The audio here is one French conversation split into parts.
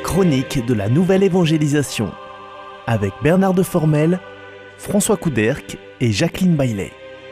chronique de la nouvelle évangélisation avec Bernard de Formel, François Couderc et Jacqueline Baillet.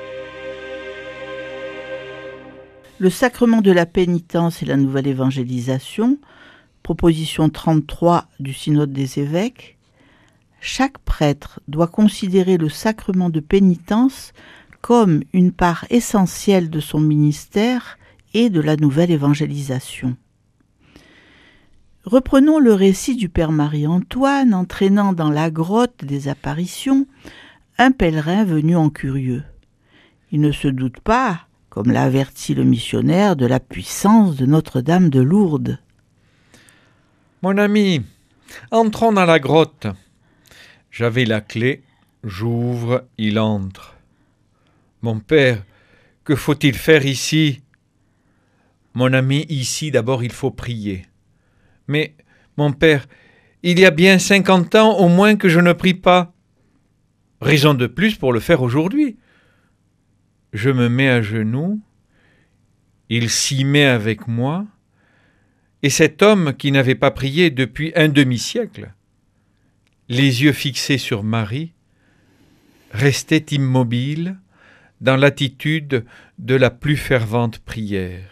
Le sacrement de la pénitence et la nouvelle évangélisation, proposition 33 du Synode des évêques. Chaque prêtre doit considérer le sacrement de pénitence comme une part essentielle de son ministère et de la nouvelle évangélisation. Reprenons le récit du Père Marie-Antoine entraînant dans la grotte des apparitions un pèlerin venu en curieux. Il ne se doute pas, comme l'a averti le missionnaire, de la puissance de Notre-Dame de Lourdes. « Mon ami, entrons dans la grotte. J'avais la clé, j'ouvre, il entre. Mon père, que faut-il faire ici ? Mon ami, ici d'abord il faut prier. Mais, mon père, il y a bien 50 ans au moins que je ne prie pas. Raison de plus pour le faire aujourd'hui. Je me mets à genoux, il s'y met avec moi, et cet homme qui n'avait pas prié depuis un demi-siècle, les yeux fixés sur Marie, restait immobile dans l'attitude de la plus fervente prière.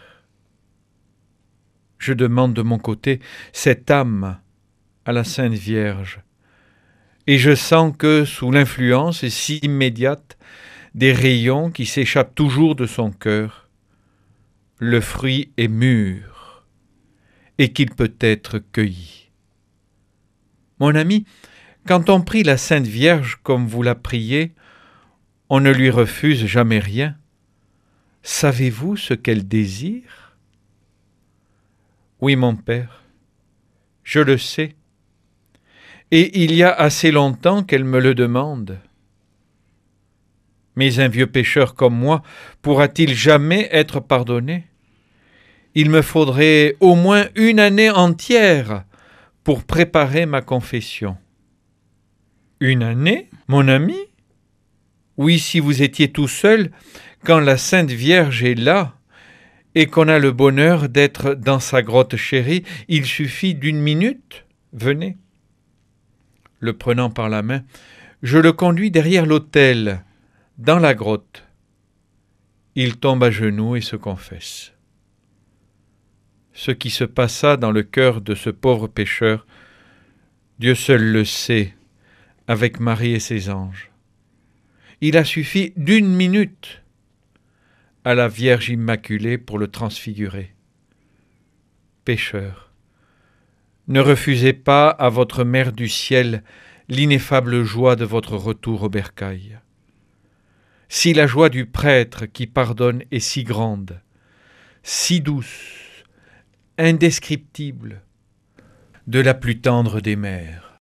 Je demande de mon côté cette âme à la Sainte Vierge, et je sens que, sous l'influence si immédiate des rayons qui s'échappent toujours de son cœur, le fruit est mûr et qu'il peut être cueilli. Mon ami, quand on prie la Sainte Vierge comme vous la priez, on ne lui refuse jamais rien. Savez-vous ce qu'elle désire ? Oui, mon père, je le sais, et il y a assez longtemps qu'elle me le demande. Mais un vieux pécheur comme moi pourra-t-il jamais être pardonné ? Il me faudrait au moins une année entière pour préparer ma confession. Une année, mon ami ? Oui, si vous étiez tout seul, quand la Sainte Vierge est là, et qu'on a le bonheur d'être dans sa grotte chérie, il suffit d'1 minute. Venez. Le prenant par la main, je le conduis derrière l'autel, dans la grotte. Il tombe à genoux et se confesse. Ce qui se passa dans le cœur de ce pauvre pécheur, Dieu seul le sait, avec Marie et ses anges. Il a suffi d'1 minute à la Vierge Immaculée pour le transfigurer. Pécheurs, ne refusez pas à votre Mère du ciel l'ineffable joie de votre retour au bercail. Si la joie du prêtre qui pardonne est si grande, si douce, indescriptible, de la plus tendre des mères,